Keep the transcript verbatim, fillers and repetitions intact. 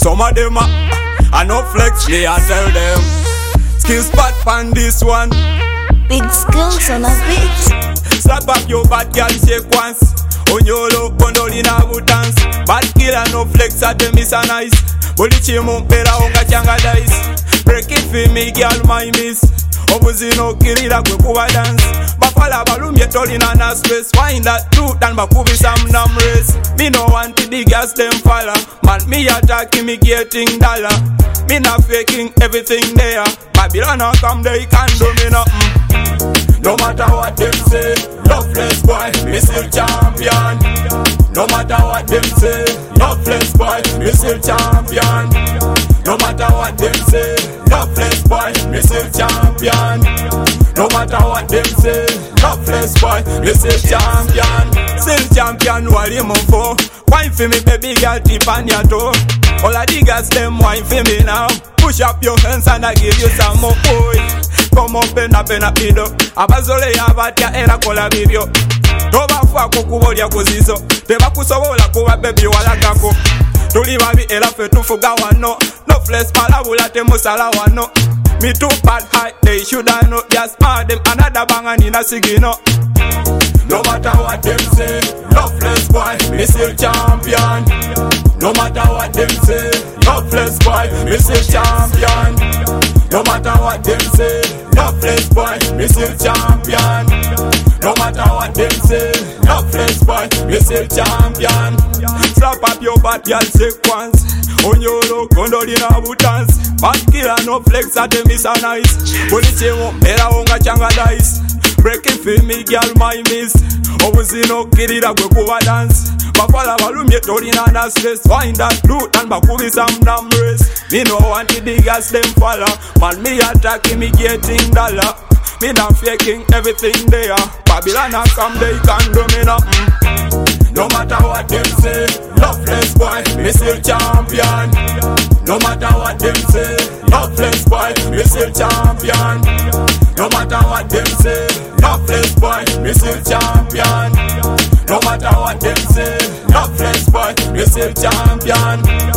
Some of them are, I no flex, me I tell them. Skill spot pan this one. Big skills on a beat. Slap up your bad girl shake once. Onyolo kondolina butans. Bad killer no flex at them is a nice. Boli chimu mpera onga changa dice. Break it for me girl my miss. Obuzino kirira kwe kuba dance. Bafala balumye tolina na space. Find that truth and bakubi some nam race. Me no want to dig as them falla. Man me attacking me getting dollar. Me not faking everything there. Babylon now come there you can do me nothing. No matter what them say, loveless boy, me still champion. No matter what them say, loveless boy, me still champion. No matter what them say, loveless boy, me still champion. No matter what them say, loveless boy, me still champion. Still champion, what you move for? Wine for me, baby girl, tip on your toe. All of the girls, them wine for me now. Push up your hands and I give you some more boy. Come up and up and up it up. Abazole ya batia era kola video. Toba fwa kukubolya kuzizo. Teba kusobola kuwa baby wala kako. Tuli babi era fe tufuga wano. No flesh malabula te musala wano. Me too bad high, they should I know. Just mad them another banga nina sigino. No matter what them say, loveless boy, me still champion. No matter what them say, loveless boy, me still champion. No matter what them say, loveless boy, me still champion. No matter what them say, loveless boy, me still champion. Slap up your bad girl sequence. Onyolo kondolina butans. Bad killer no flex at them is a nice. Boliche won't better onga changa dice. Break it for me girl my miss. Obuzino kirira kwe kuba dance. Bafala balumye tolina na stress. Find that loot and bakubi some damn race. Me no want to dig as them falla. Man me attacking me getting dollar. Me not faking everything there. Babylon and come they can do me nothing. No matter what them say, loveless boy, me still champion. No matter what them say, loveless boy, me still champion. No matter what them say, loveless boy, me still champion. No matter what them say, loveless boy, me still champion.